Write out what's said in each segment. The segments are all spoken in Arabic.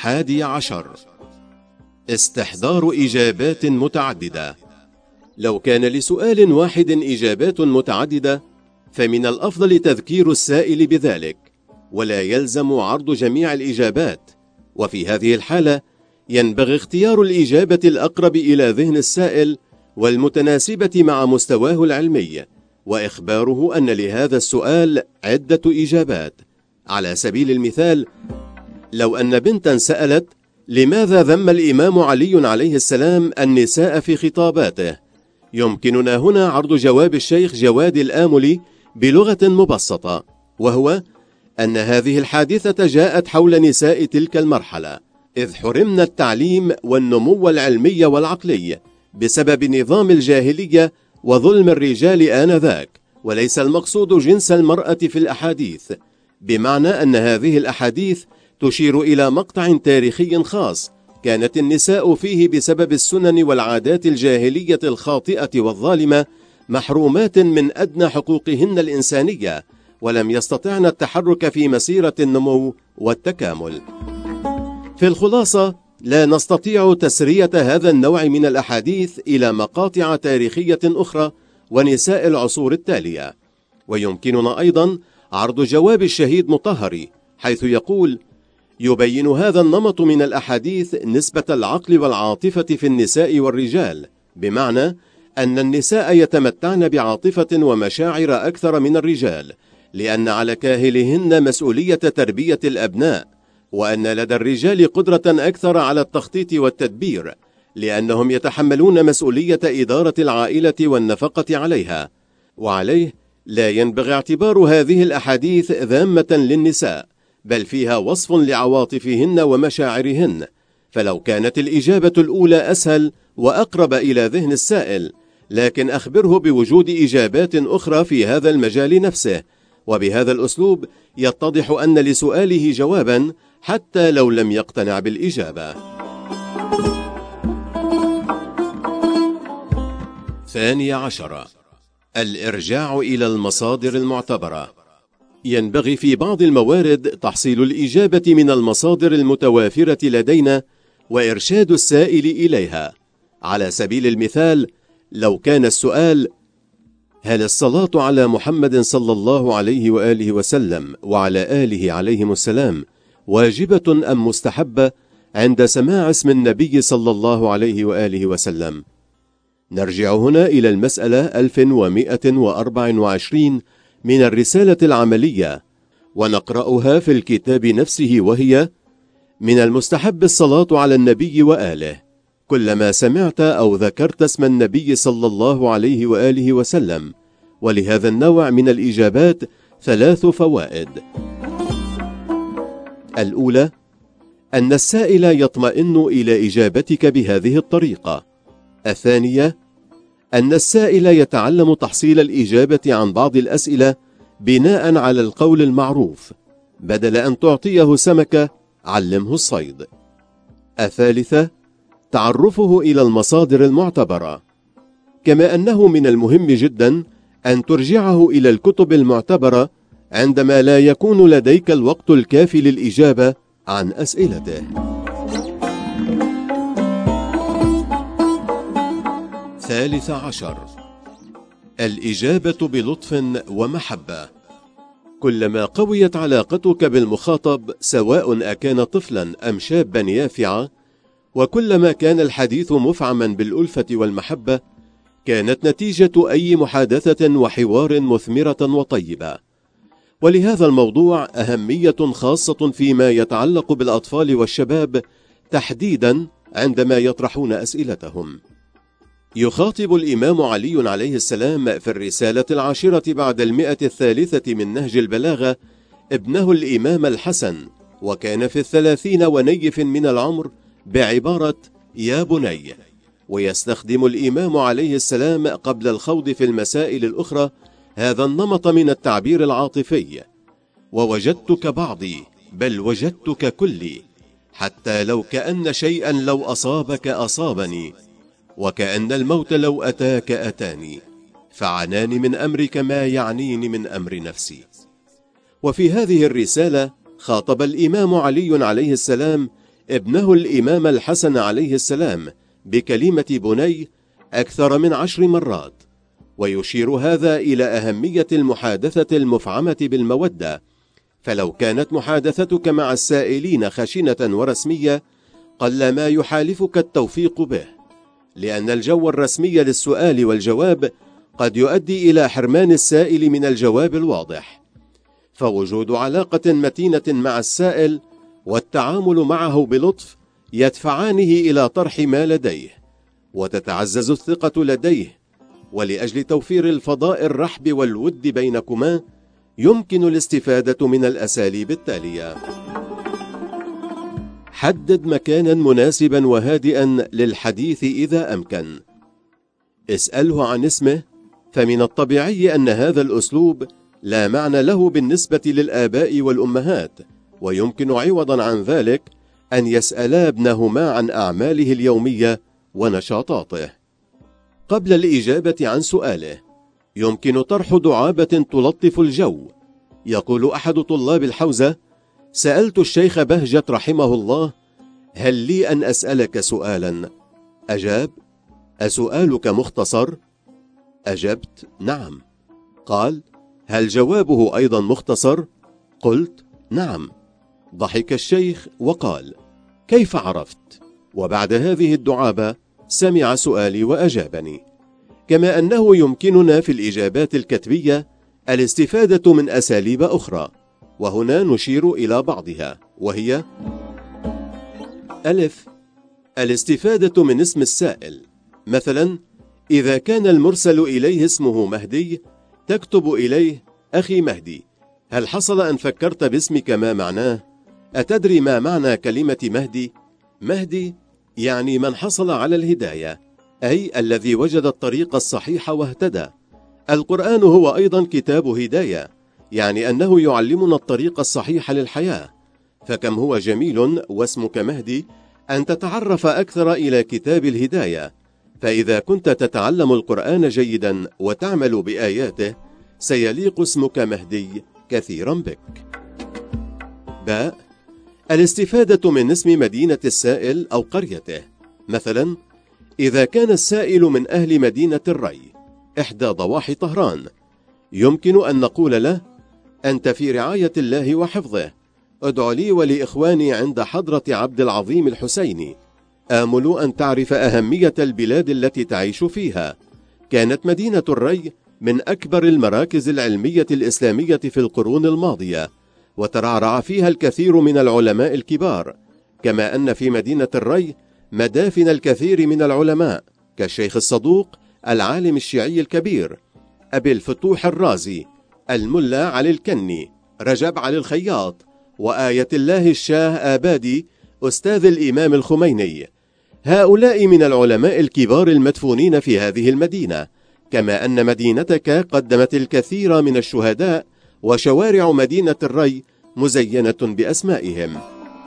11. استحضار إجابات متعددة. لو كان لسؤال واحد إجابات متعددة فمن الأفضل تذكير السائل بذلك، ولا يلزم عرض جميع الإجابات، وفي هذه الحالة ينبغي اختيار الإجابة الأقرب إلى ذهن السائل والمتناسبة مع مستواه العلمي، وإخباره أن لهذا السؤال عدة إجابات. على سبيل المثال، لو أن بنتا سألت: لماذا ذم الإمام علي عليه السلام النساء في خطاباته؟ يمكننا هنا عرض جواب الشيخ جواد الآملي بلغة مبسطة، وهو أن هذه الحادثة جاءت حول نساء تلك المرحلة، إذ حرمنا التعليم والنمو العلمي والعقلي بسبب نظام الجاهلية وظلم الرجال آنذاك، وليس المقصود جنس المرأة في الأحاديث، بمعنى أن هذه الأحاديث تشير إلى مقطع تاريخي خاص كانت النساء فيه بسبب السنن والعادات الجاهلية الخاطئة والظالمة محرومات من أدنى حقوقهن الإنسانية، ولم يستطعن التحرك في مسيرة النمو والتكامل. في الخلاصة، لا نستطيع تسرية هذا النوع من الأحاديث إلى مقاطع تاريخية أخرى ونساء العصور التالية. ويمكننا أيضا عرض جواب الشهيد مطهري، حيث يقول: يبين هذا النمط من الأحاديث نسبة العقل والعاطفة في النساء والرجال، بمعنى أن النساء يتمتعن بعاطفة ومشاعر أكثر من الرجال، لأن على كاهلهن مسؤولية تربية الأبناء، وأن لدى الرجال قدرة أكثر على التخطيط والتدبير، لأنهم يتحملون مسؤولية إدارة العائلة والنفقة عليها. وعليه لا ينبغي اعتبار هذه الأحاديث ذامة للنساء، بل فيها وصف لعواطفهن ومشاعرهن. فلو كانت الإجابة الأولى أسهل وأقرب إلى ذهن السائل، لكن أخبره بوجود إجابات أخرى في هذا المجال نفسه، وبهذا الأسلوب يتضح أن لسؤاله جوابا حتى لو لم يقتنع بالإجابة. 12. الإرجاع إلى المصادر المعتبرة. ينبغي في بعض الموارد تحصيل الإجابة من المصادر المتوافرة لدينا وإرشاد السائل إليها. على سبيل المثال، لو كان السؤال: هل الصلاة على محمد صلى الله عليه وآله وسلم وعلى آله عليهم السلام واجبة أم مستحبة عند سماع اسم النبي صلى الله عليه وآله وسلم؟ نرجع هنا إلى المسألة 1124 من الرسالة العملية، ونقرأها في الكتاب نفسه، وهي: من المستحب الصلاة على النبي وآله. كلما سمعت أو ذكرت اسم النبي صلى الله عليه وآله وسلم. ولهذا النوع من الإجابات 3 فوائد. الأولى: أن السائل يطمئن إلى إجابتك بهذه الطريقة. الثانية: أن السائل يتعلم تحصيل الإجابة عن بعض الأسئلة بناء على القول المعروف، بدل أن تعطيه سمكة علمه الصيد. الثالثة: تعرفه إلى المصادر المعتبرة، كما أنه من المهم جدا أن ترجعه إلى الكتب المعتبرة عندما لا يكون لديك الوقت الكافي للإجابة عن أسئلته. 13. الإجابة بلطف ومحبة. كلما قويت علاقتك بالمخاطب، سواء أكان طفلا أم شابا يافعا، وكلما كان الحديث مفعما بالألفة والمحبة، كانت نتيجة أي محادثة وحوار مثمرة وطيبة. ولهذا الموضوع أهمية خاصة فيما يتعلق بالأطفال والشباب تحديدا عندما يطرحون أسئلتهم. يخاطب الإمام علي عليه السلام في الرسالة 10 بعد 100 من نهج البلاغة ابنه الإمام الحسن، وكان في 30 ونيف من العمر، بعبارة يا بني. ويستخدم الإمام عليه السلام قبل الخوض في المسائل الأخرى هذا النمط من التعبير العاطفي: ووجدتك بعضي بل وجدتك كلي، حتى لو كأن شيئا لو أصابك أصابني، وكأن الموت لو أتاك أتاني، فعناني من أمرك ما يعنيني من أمر نفسي. وفي هذه الرسالة خاطب الإمام علي عليه السلام ابنه الإمام الحسن عليه السلام بكلمة بني أكثر من 10 مرات، ويشير هذا إلى أهمية المحادثة المفعمة بالمودة. فلو كانت محادثتك مع السائلين خشنة ورسمية قل ما يحالفك التوفيق به، لأن الجو الرسمي للسؤال والجواب قد يؤدي إلى حرمان السائل من الجواب الواضح. فوجود علاقة متينة مع السائل والتعامل معه بلطف يدفعانه إلى طرح ما لديه، وتتعزز الثقة لديه. ولأجل توفير الفضاء الرحب والود بينكما يمكن الاستفادة من الأساليب التالية: حدد مكانا مناسبا وهادئا للحديث إذا أمكن. اسأله عن اسمه، فمن الطبيعي أن هذا الأسلوب لا معنى له بالنسبة للآباء والأمهات، ويمكن عوضا عن ذلك أن يسألا ابنهما عن أعماله اليومية ونشاطاته. قبل الإجابة عن سؤاله يمكن طرح دعابة تلطف الجو. يقول أحد طلاب الحوزة: سألت الشيخ بهجة رحمه الله: هل لي أن أسألك سؤالا؟ أجاب: أسؤالك مختصر؟ أجبت: نعم. قال: هل جوابه أيضا مختصر؟ قلت: نعم. ضحك الشيخ وقال: كيف عرفت؟ وبعد هذه الدعابة سمع سؤالي وأجابني. كما أنه يمكننا في الإجابات الكتبية الاستفادة من أساليب أخرى، وهنا نشير إلى بعضها، وهي: ألف، الاستفادة من اسم السائل. مثلا إذا كان المرسل إليه اسمه مهدي تكتب إليه: أخي مهدي، هل حصل أن فكرت باسمك ما معناه؟ أتدري ما معنى كلمة مهدي؟ مهدي يعني من حصل على الهداية، أي الذي وجد الطريق الصحيح واهتدى. القرآن هو أيضا كتاب هداية، يعني أنه يعلمنا الطريق الصحيح للحياة. فكم هو جميل واسمك مهدي أن تتعرف أكثر إلى كتاب الهداية. فإذا كنت تتعلم القرآن جيدا وتعمل بآياته سيليق اسمك مهدي كثيرا بك. باء، الاستفادة من اسم مدينة السائل أو قريته. مثلا إذا كان السائل من أهل مدينة الري إحدى ضواحي طهران، يمكن أن نقول له: أنت في رعاية الله وحفظه، ادع لي ولإخواني عند حضرة عبد العظيم الحسيني. آمل أن تعرف أهمية البلاد التي تعيش فيها. كانت مدينة الري من أكبر المراكز العلمية الإسلامية في القرون الماضية، وترعرع فيها الكثير من العلماء الكبار، كما أن في مدينة الري مدافن الكثير من العلماء كالشيخ الصدوق العالم الشيعي الكبير، أبي الفتوح الرازي، الملا علي الكني، رجب علي الخياط، وآية الله الشاه آبادي أستاذ الإمام الخميني. هؤلاء من العلماء الكبار المدفونين في هذه المدينة، كما أن مدينتك قدمت الكثير من الشهداء، وشوارع مدينة الري مزينة بأسمائهم.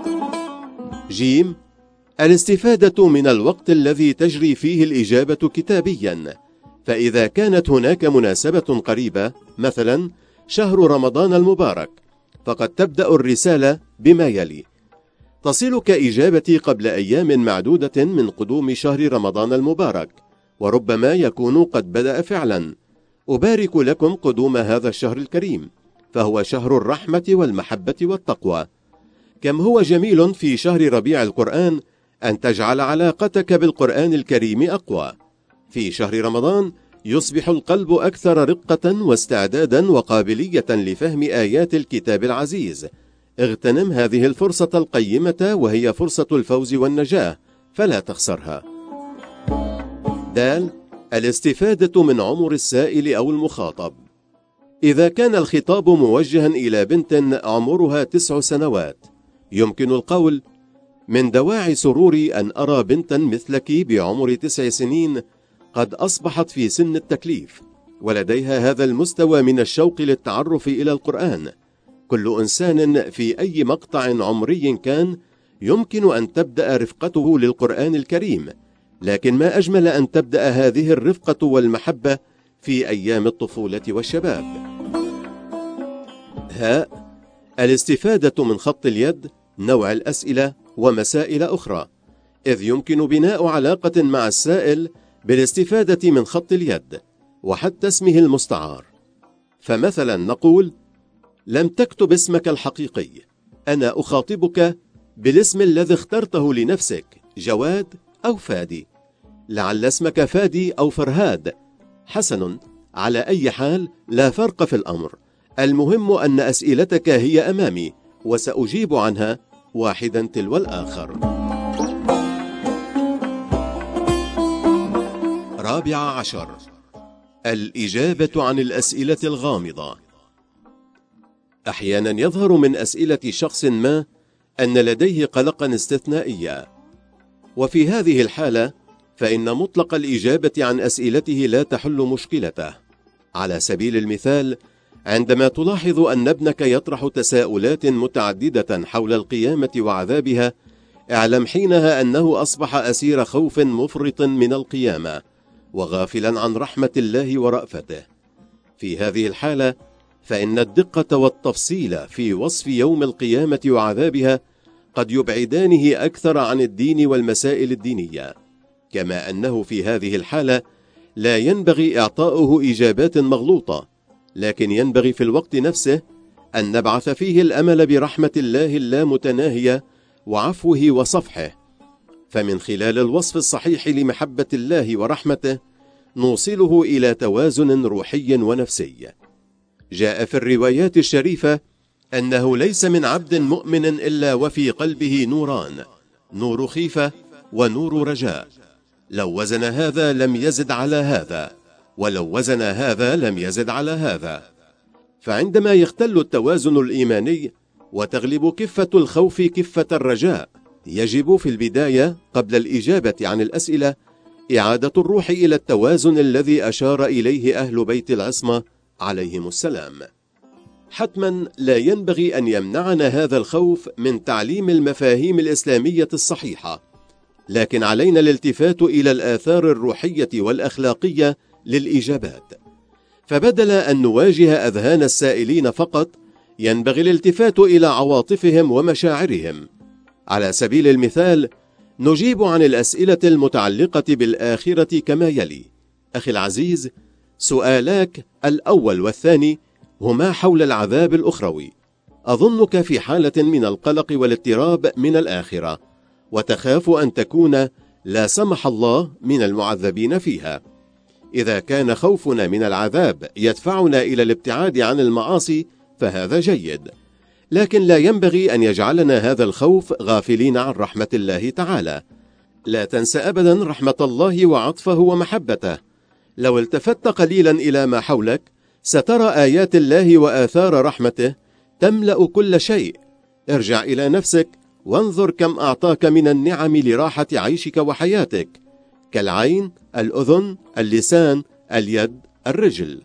جيم، الاستفادة من الوقت الذي تجري فيه الإجابة كتابيا. فإذا كانت هناك مناسبة قريبة، مثلا شهر رمضان المبارك، فقد تبدأ الرسالة بما يلي: تصلك إجابتي قبل أيام معدودة من قدوم شهر رمضان المبارك، وربما يكون قد بدأ فعلا. أبارك لكم قدوم هذا الشهر الكريم، فهو شهر الرحمة والمحبة والتقوى. كم هو جميل في شهر ربيع القرآن أن تجعل علاقتك بالقرآن الكريم أقوى. في شهر رمضان يصبح القلب أكثر رقة واستعدادا وقابلية لفهم آيات الكتاب العزيز. اغتنم هذه الفرصة القيمة، وهي فرصة الفوز والنجاة، فلا تخسرها. دال، الاستفادة من عمر السائل أو المخاطب. إذا كان الخطاب موجها إلى بنت عمرها 9 سنوات، يمكن القول: من دواعي سروري أن أرى بنتا مثلك بعمر 9 سنين قد أصبحت في سن التكليف، ولديها هذا المستوى من الشوق للتعرف إلى القرآن. كل إنسان في أي مقطع عمري كان يمكن أن تبدأ رفقته للقرآن الكريم، لكن ما أجمل أن تبدأ هذه الرفقة والمحبة في أيام الطفولة والشباب. هاء، الاستفادة من خط اليد، نوع الأسئلة ومسائل أخرى، إذ يمكن بناء علاقة مع السائل بالاستفادة من خط اليد وحتى اسمه المستعار. فمثلا نقول: لم تكتب اسمك الحقيقي، أنا أخاطبك بالاسم الذي اخترته لنفسك، جواد أو فادي، لعل اسمك فادي أو فرهاد. حسن، على أي حال لا فرق في الأمر، المهم أن أسئلتك هي أمامي وسأجيب عنها واحدا تلو الآخر. 14. الإجابة عن الأسئلة الغامضة. أحيانا يظهر من أسئلة شخص ما أن لديه قلقا استثنائيا، وفي هذه الحالة فإن مطلق الإجابة عن أسئلته لا تحل مشكلته. على سبيل المثال، عندما تلاحظ أن ابنك يطرح تساؤلات متعددة حول القيامة وعذابها، اعلم حينها أنه أصبح أسير خوف مفرط من القيامة وغافلا عن رحمة الله ورأفته. في هذه الحالة فإن الدقة والتفصيل في وصف يوم القيامة وعذابها قد يبعدانه أكثر عن الدين والمسائل الدينية، كما أنه في هذه الحالة لا ينبغي إعطاؤه إجابات مغلوطة، لكن ينبغي في الوقت نفسه أن نبعث فيه الأمل برحمة الله اللامتناهية وعفوه وصفحه، فمن خلال الوصف الصحيح لمحبة الله ورحمته نوصله إلى توازن روحي ونفسي. جاء في الروايات الشريفة أنه ليس من عبد مؤمن إلا وفي قلبه نوران، نور خيفة ونور رجاء، لو وزن هذا لم يزد على هذا، ولو وزن هذا لم يزد على هذا. فعندما يختل التوازن الإيماني وتغلب كفة الخوف كفة الرجاء، يجب في البداية قبل الإجابة عن الأسئلة إعادة الروح إلى التوازن الذي أشار إليه أهل بيت العصمة عليهم السلام. حتما لا ينبغي أن يمنعنا هذا الخوف من تعليم المفاهيم الإسلامية الصحيحة، لكن علينا الالتفات إلى الآثار الروحية والأخلاقية للإجابات. فبدل أن نواجه أذهان السائلين فقط، ينبغي الالتفات إلى عواطفهم ومشاعرهم. على سبيل المثال، نجيب عن الأسئلة المتعلقة بالآخرة كما يلي: أخي العزيز، سؤالاك الأول والثاني هما حول العذاب الأخروي. أظنك في حالة من القلق والاضطراب من الآخرة، وتخاف أن تكون لا سمح الله من المعذبين فيها. إذا كان خوفنا من العذاب يدفعنا إلى الابتعاد عن المعاصي فهذا جيد، لكن لا ينبغي أن يجعلنا هذا الخوف غافلين عن رحمة الله تعالى. لا تنسى أبدا رحمة الله وعطفه ومحبته. لو التفت قليلا إلى ما حولك سترى آيات الله وآثار رحمته تملأ كل شيء. ارجع إلى نفسك وانظر كم أعطاك من النعم لراحة عيشك وحياتك، كالعين، الأذن، اللسان، اليد، الرجل.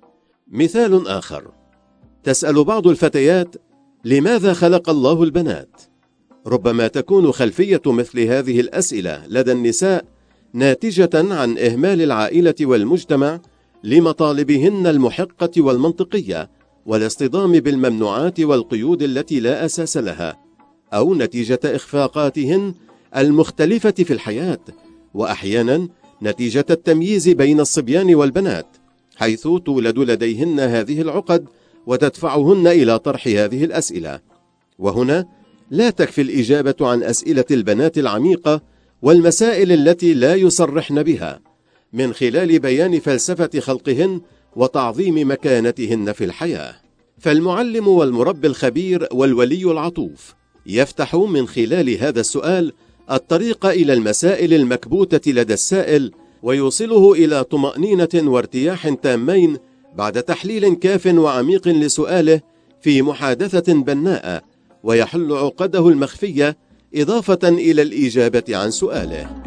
مثال آخر: تسأل بعض الفتيات: لماذا خلق الله البنات؟ ربما تكون خلفية مثل هذه الأسئلة لدى النساء ناتجة عن إهمال العائلة والمجتمع لمطالبهن المحقة والمنطقية والاصطدام بالممنوعات والقيود التي لا أساس لها، أو نتيجة إخفاقاتهن المختلفة في الحياة، وأحيانا نتيجة التمييز بين الصبيان والبنات، حيث تولد لديهن هذه العقد وتدفعهن إلى طرح هذه الأسئلة. وهنا لا تكفي الإجابة عن أسئلة البنات العميقة والمسائل التي لا يصرحن بها، من خلال بيان فلسفة خلقهن وتعظيم مكانتهن في الحياة. فالمعلم والمربي الخبير والولي العطوف يفتح من خلال هذا السؤال الطريق إلى المسائل المكبوتة لدى السائل، ويوصله إلى طمأنينة وارتياح تامين بعد تحليل كاف وعميق لسؤاله في محادثة بناءة، ويحل عقده المخفية إضافة إلى الإجابة عن سؤاله.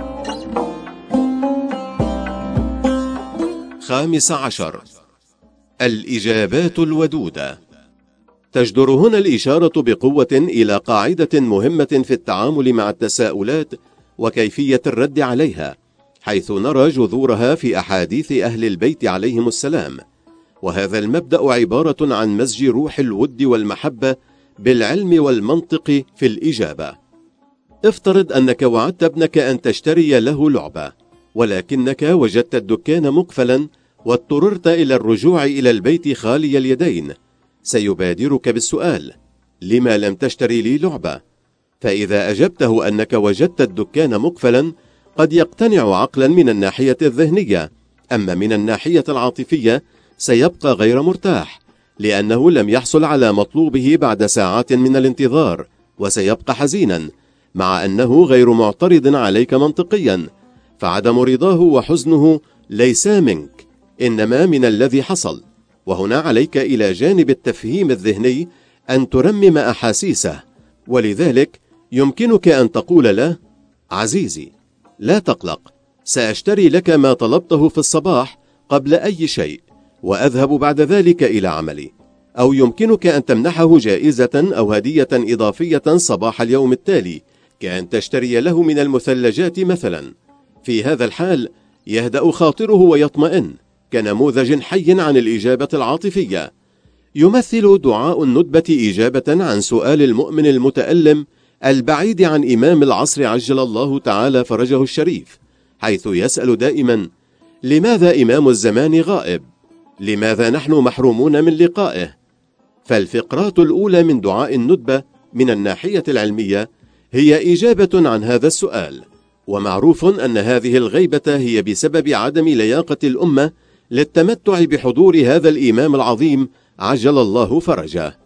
15. الإجابات الودودة. تجدر هنا الإشارة بقوة إلى قاعدة مهمة في التعامل مع التساؤلات وكيفية الرد عليها، حيث نرى جذورها في أحاديث أهل البيت عليهم السلام. وهذا المبدأ عبارة عن مزج روح الود والمحبة بالعلم والمنطق في الإجابة. افترض أنك وعدت ابنك أن تشتري له لعبة، ولكنك وجدت الدكان مقفلا واضطررت إلى الرجوع إلى البيت خالي اليدين. سيبادرك بالسؤال: لما لم تشتري لي لعبة؟ فإذا أجبته أنك وجدت الدكان مقفلا، قد يقتنع عقلا من الناحية الذهنية، أما من الناحية العاطفية سيبقى غير مرتاح، لأنه لم يحصل على مطلوبه بعد ساعات من الانتظار، وسيبقى حزينا، مع أنه غير معترض عليك منطقيا. فعدم رضاه وحزنه ليس منك، إنما من الذي حصل. وهنا عليك إلى جانب التفهيم الذهني أن ترمم أحاسيسه، ولذلك يمكنك أن تقول له: عزيزي، لا تقلق، سأشتري لك ما طلبته في الصباح قبل أي شيء، وأذهب بعد ذلك إلى عملي. أو يمكنك أن تمنحه جائزة أو هدية إضافية صباح اليوم التالي، كأن تشتري له من المثلجات مثلا. في هذا الحال يهدأ خاطره ويطمئن كنموذج حي عن الإجابة العاطفية. يمثل دعاء الندبة إجابة عن سؤال المؤمن المتألم البعيد عن إمام العصر عجل الله تعالى فرجه الشريف، حيث يسأل دائما: لماذا إمام الزمان غائب؟ لماذا نحن محرومون من لقائه؟ فالفقرات الأولى من دعاء الندبة من الناحية العلمية هي إجابة عن هذا السؤال، ومعروف أن هذه الغيبة هي بسبب عدم لياقة الأمة للتمتع بحضور هذا الإمام العظيم عجل الله فرجه.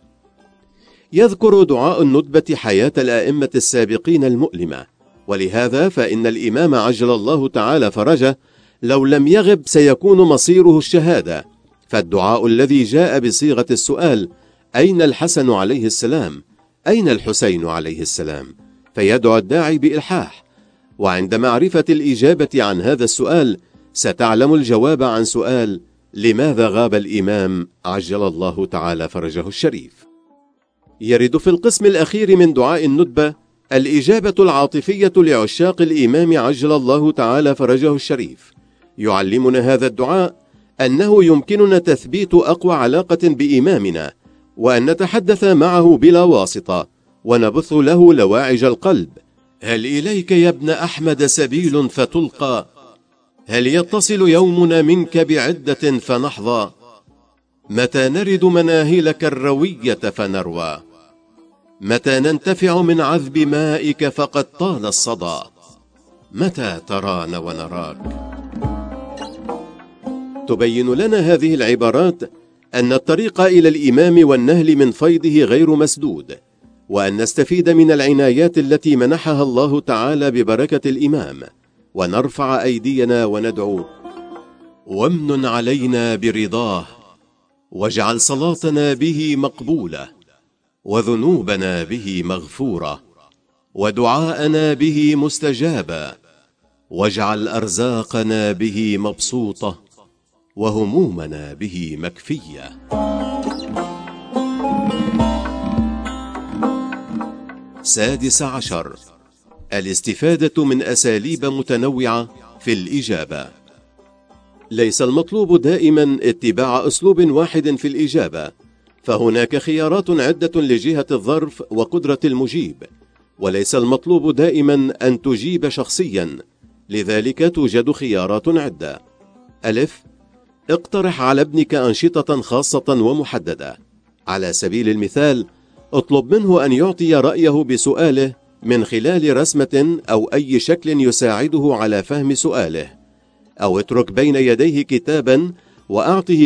يذكر دعاء الندبة حياة الآئمة السابقين المؤلمة، ولهذا فإن الإمام عجل الله تعالى فرجه لو لم يغب سيكون مصيره الشهادة. فالدعاء الذي جاء بصيغة السؤال: أين الحسن عليه السلام؟ أين الحسين عليه السلام؟ فيدعو الداعي بإلحاح. وعند معرفة الإجابة عن هذا السؤال ستعلم الجواب عن سؤال: لماذا غاب الإمام عجل الله تعالى فرجه الشريف؟ يرد في القسم الأخير من دعاء الندبة الإجابة العاطفية لعشاق الإمام عجل الله تعالى فرجه الشريف. يعلمنا هذا الدعاء أنه يمكننا تثبيت أقوى علاقة بإمامنا، وأن نتحدث معه بلا واسطة، ونبث له لواعج القلب. هل إليك يا ابن أحمد سبيل فتلقى؟ هل يتصل يومنا منك بعدة فنحظى؟ متى نرد مناهلك الروية فنروى؟ متى ننتفع من عذب مائك فقد طال الصدى؟ متى ترانا ونراك؟ تبين لنا هذه العبارات أن الطريق إلى الإمام والنهل من فيضه غير مسدود، وأن نستفيد من العنايات التي منحها الله تعالى ببركة الإمام، ونرفع أيدينا وندعو: وامنن علينا برضاه، واجعل صلاتنا به مقبولة، وذنوبنا به مغفورة، ودعاءنا به مستجابا، واجعل أرزاقنا به مبسوطة، وهمومنا به مكفية. 16. الاستفادة من أساليب متنوعة في الإجابة. ليس المطلوب دائما اتباع أسلوب واحد في الإجابة، فهناك خيارات عدة لجهة الظرف وقدرة المجيب، وليس المطلوب دائما أن تجيب شخصيا، لذلك توجد خيارات عدة. ألف: اقترح على ابنك أنشطة خاصة ومحددة. على سبيل المثال، اطلب منه أن يعطي رأيه بسؤاله من خلال رسمة أو أي شكل يساعده على فهم سؤاله، أو اترك بين يديه كتابا وأعطه